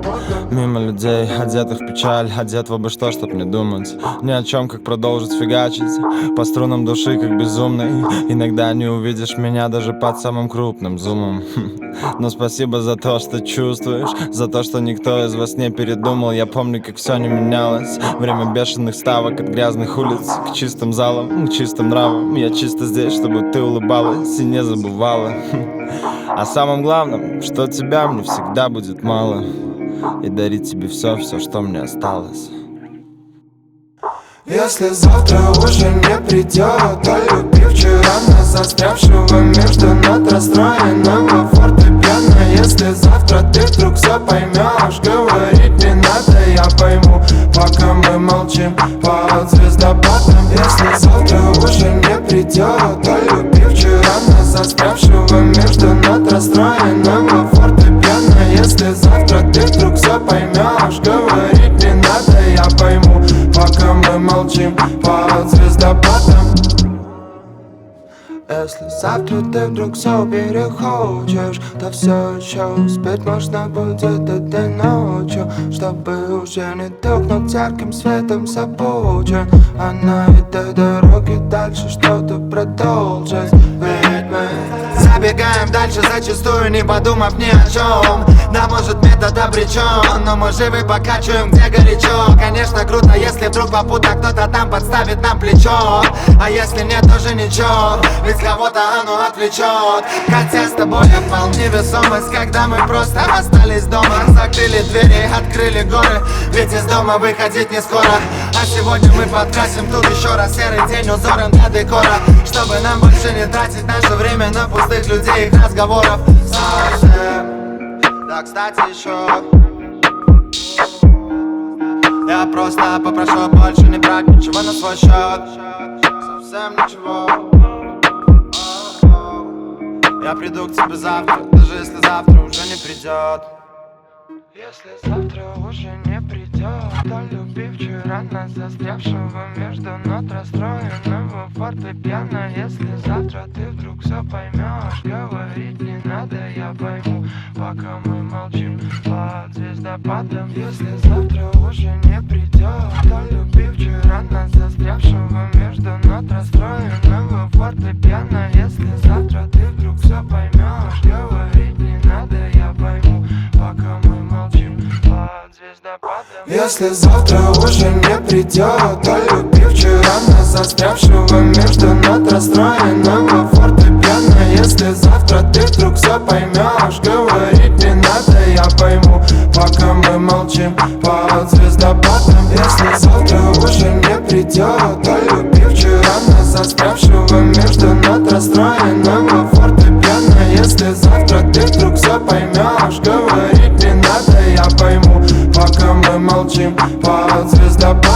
Мимо людей, одетых в печаль, одет в обо что, чтоб не думать ни о чем, как продолжить фигачить по струнам души, как безумный. Иногда не увидишь меня даже под самым крупным зумом. Но спасибо за то, что чувствуешь, за то, что никто из вас не передумал. Я помню, как все не менялось. Время бешеных ставок от грязных улиц к чистым залам, к чистым нравам. Я чисто здесь, чтобы ты улыбалась и не забывала о самом главном, что тебя мне всегда будет мало, и дарить тебе все, что мне осталось. Если завтра уже не придет, то люби вчера нас, застрявшего между нот расстроенного фортепиано. Если завтра ты вдруг все поймешь, говорить не надо, я пойму, пока мы молчим под звездопадом. Если завтра уже не придет, то люби вчера нас, застрявшего между нот расстроенного фортепиано. Если завтра ты вдруг все поймешь, говорить не надо, я пойму, пока мы молчим под звездопадом. Если завтра ты вдруг все перехочешь, то все еще успеть можно будет этой ночью, чтобы уже не тухнуть ярким светом запучен, а на этой дороге дальше что-то продолжить. Ведь мы забегаем дальше, зачастую не подумав ни о чем. Да, может, метод обречен, но мы живы, покачиваем, где горячо. Конечно, круто, если вдруг попутно кто-то там подставит нам плечо. А если нет, тоже ничего, ведь кого-то оно отвлечет. Хотя с тобой я впал в невесомость, когда мы просто остались дома. Закрыли двери, открыли горы, ведь из дома выходить не скоро. А сегодня мы подкрасим тут еще раз серый день узором для декора, чтобы нам больше не тратить наше время на пустых людей и их разговоров. Да, кстати, еще я просто попрошу больше не брать ничего на свой счет. Совсем ничего. Я приду к тебе завтра, даже если завтра уже не придет. Если завтра уже не придет, то люби вчера нас, застрявшего между нот расстроенного фортепиано. Если завтра ты вдруг все поймешь, говорить не надо, я пойму, пока мы молчим под звездопадом. Если завтра уже не придет, то люби вчера нас, застрявшего между нот расстроенного фортепиано. Если завтра ты вдруг все поймешь, говорить не надо, я пойму, пока мы молчим под звездопадом. Если завтра уже не придет, то люби вчера нас, застрявшего между нот расстроенного фортепиано. Если завтра ты вдруг все поймешь, говорить не надо, я пойму, пока мы молчим под звездопадом. Если завтра уже не придет, то люби вчера нас, застрявшего между нот расстроенного фортепиано. Если завтра ты вдруг все поймешь, говорить не надо, я пойму, пока мы молчим под звездопадом.